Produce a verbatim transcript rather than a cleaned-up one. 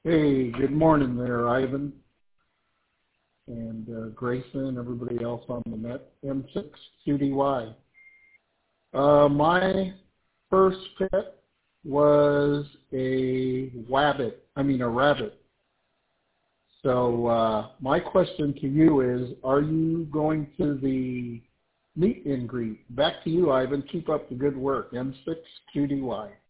Hey, good morning there, Ivan and uh, Grayson, everybody else on the net. M six Q D Y. Uh, my first pet was a wabbit, I mean a rabbit. So uh, my question to you is, are you going to the meet and greet? Back to you, Ivan. Keep up the good work. M six Q D Y.